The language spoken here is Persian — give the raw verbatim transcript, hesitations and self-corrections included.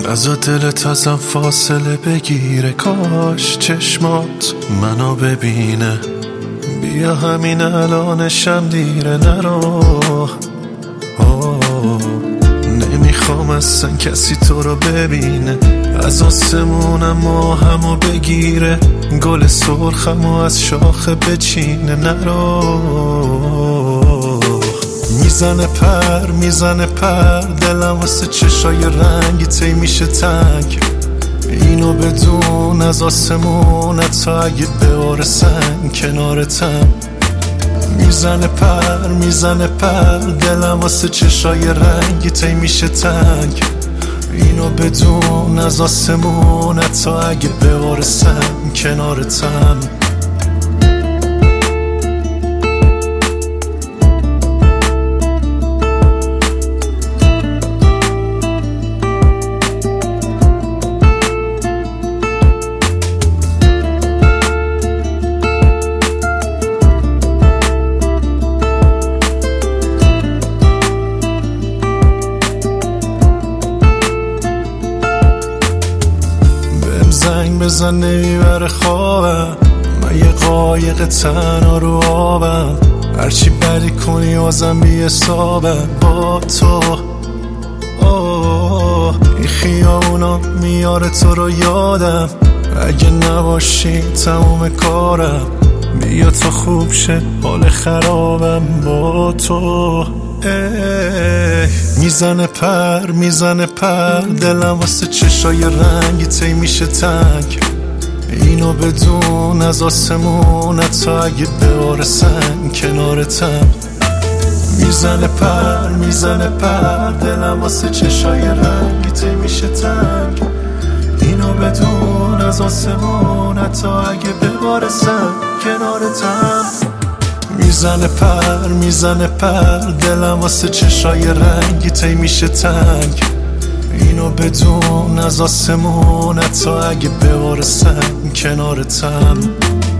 نزا دلت ازم فاصله بگیره، کاش چشمات منو ببینه. بیا همین الانشم دیره، نرو. نمیخوام اصلا کسی تو رو ببینه، از آسمونم ماهمو بگیره، گل سرخمو از شاخه بچینه، نرو. میزنه پر میزنه پر دلم واسه چشای رنگی تی میشه تنگ. اینو بدون از آسمونت تا اگه بباره سنگ کنارتم. میزنه پر میزنه پر دلم واسه چشای رنگی تی میشه تنگ. اینو بدون از آسمونت تا اگه بباره سنگ کنارتم. زنگ بزن نمیبره خوابم، من یه قایق تنها رو آبم. هرچی بدی کنی بازم بی حسابم با تو. اوه این خیابونا میاره تو رو یادم، اگه نباشی تموم کارم. بیا تا خوب شه حال خرابم با تو. میزنه پر میزنه پر دلم واسه چشای رنگی تی میشه تنگ. اینو بدون از آسمونت تا اگه بباره سنگ کنارتم. میزنه پر میزنه پر دلم واسه چشای رنگی تی میشه تنگ. اینو بدون از آسمونت تا اگه بباره سنگ کنارتم. میزنه پر میزنه پر دلم واسه چشای رنگی تی میشه تنگ. اینو بدون از آسمونت تا اگه بباره سنگ کنارتم.